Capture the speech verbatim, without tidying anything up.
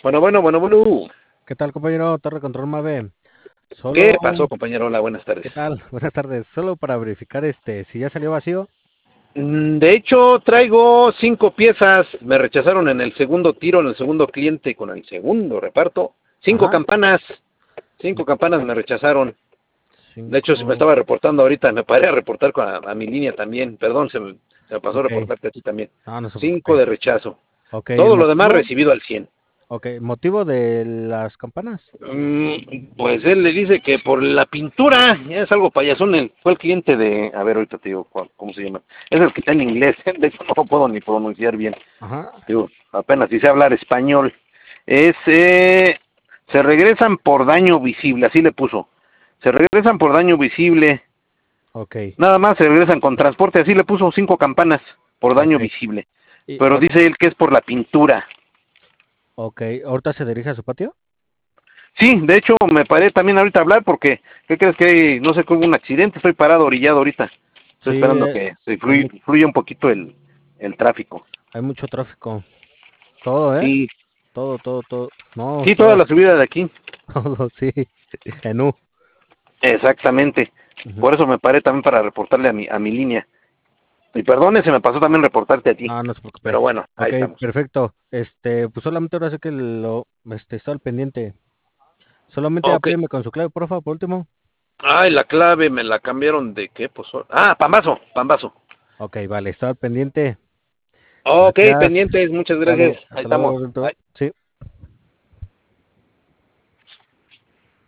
Bueno, bueno, bueno, bueno. ¿Qué tal, compañero? Torre Control Mave. ¿Qué Solo, pasó, compañero? Hola, buenas tardes. ¿qué tal? Buenas tardes. Solo para verificar este, si ya salió vacío. Mm, De hecho, traigo cinco piezas. Me rechazaron en el segundo tiro, en el segundo cliente, con el segundo reparto. Cinco Ajá. campanas. Cinco Cinco, campanas me rechazaron. De hecho, se me cinco. estaba reportando ahorita. Me paré a reportar con a, a mi línea también. Perdón, se me, se me pasó a Ok. reportarte a ti también. No, no se Cinco preocupe. de rechazo. Ok, el Todo lo demás motivo. recibido al cien. Ok, motivo de las campanas. Mm, Pues él le dice que por la pintura, ya es algo payasón, él fue el cliente de, a ver, ahorita te digo cuál- cómo se llama, es el que está en inglés, de hecho no lo puedo ni pronunciar bien, Ajá. digo, apenas si sé hablar español, es, eh, se regresan por daño visible, así le puso, se regresan por daño visible, Ok. nada más se regresan con transporte, así le puso cinco campanas por daño Ok. visible, Y, pero ahor- dice él que es por la pintura. ok. ¿Ahorita se dirige a su patio? Sí, de hecho me paré también ahorita a hablar porque, ¿qué crees que hay? No sé, que hubo un accidente, estoy parado orillado ahorita. Estoy Sí, esperando eh, que se hay, fluya, mu- fluya un poquito el, el tráfico. hay mucho tráfico. Todo, ¿eh? Sí, Todo, todo, todo. No, sí, toda está la subida de aquí. todo, sí. En U. Exactamente. Ujú. Por eso me paré también para reportarle a mi, a mi línea. Y perdone, se me pasó también reportarte a ti. No, no se preocupe. Pero bueno, ahí Ok, estamos. perfecto. Este, pues solamente ahora sé que lo, este, está al pendiente. Solamente Ok. apóyeme con su clave, porfa, por último. Ay, la clave me la cambiaron de qué, pues. Ah, pambazo, pambazo. Ok, vale, está al pendiente. Ok, Gracias. pendientes, muchas gracias. Sale, Ahí hasta luego, estamos. Roberto. Bye. Sí.